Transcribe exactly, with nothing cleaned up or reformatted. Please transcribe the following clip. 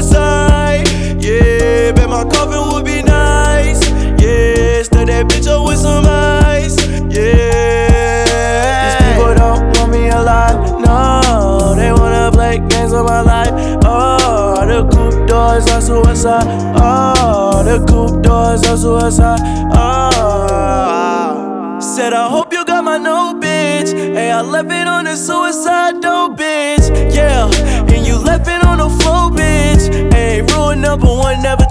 suicide. Yeah, bet my coffin would be nice. Yeah, stir that bitch up with some ice. Yeah, these people don't want me alive. No, they wanna play games on my life. Oh, the coupe doors are suicide. Oh, the coupe doors are suicide. Oh, said I hope you got my note, bitch. Hey, I left it on the suicide dope, bitch. Yeah, and you left it on the floor, bitch. Hey, rule number one, never